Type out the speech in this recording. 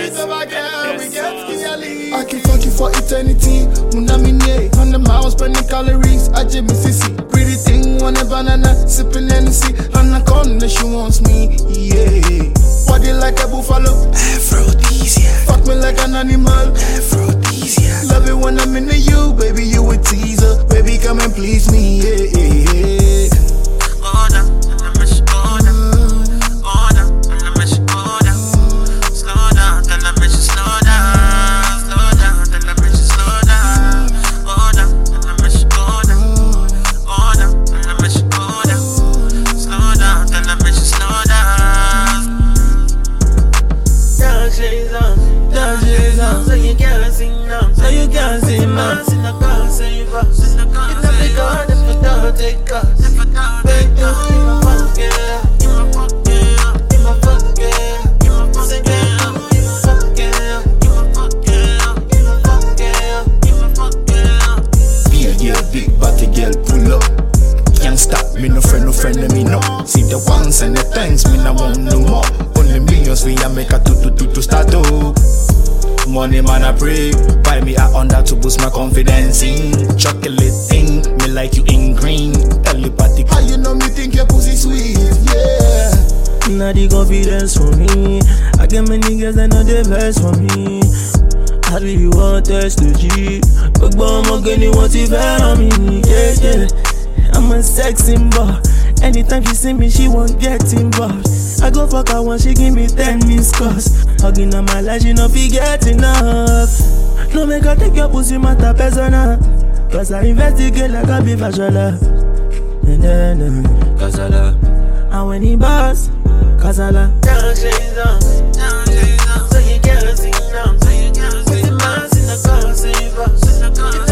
I can fuck you for eternity. Munamine, 100 miles, burning calories. I just miss sissy. Pretty thing, want a banana, sipping Hennessy. On the corner, she wants me, yeah. Body like a buffalo, aphrodisiac. Fuck me like an animal, aphrodisiac. Love it when I'm into you, baby, you a teaser. Baby, come and please me, yeah. So you can't sing now, so you can't sing now. Sin I can't save us. It's not the God if I don't take us. If I don't take us, you my fuck yeah, you my fuck yeah, you my fuck yeah, you my fuck yeah, you my fuck yeah, you my fuck yeah, you my fuck yeah, you my fuck yeah. Yeah, big body girl, pull up. Can't stop me, no friend of me, no. See the ones and the thanks, me no want no more. Only millions we a make a to start up. Money man I pray, buy me a Honda to boost my confidence in. Chocolate thing, me like you in green. Telepathic, how you know me think your pussy sweet, yeah. Not the confidence for me. I get my niggas that know the best for me. I really want test to G. But I'm gonna want to on me, yeah. I'm a sex symbol. Anytime she see me, she won't get involved. I go fuck her once, she give me 10 missed calls. Hugging on my life, she no forget enough. No make her take your pussy matter persona. Cause I investigate like I be fashola. And then, Kasala. And when he boss, Kasala. Down shades on, so you can't sing now. So you can't sing. With the mask in the car, save us.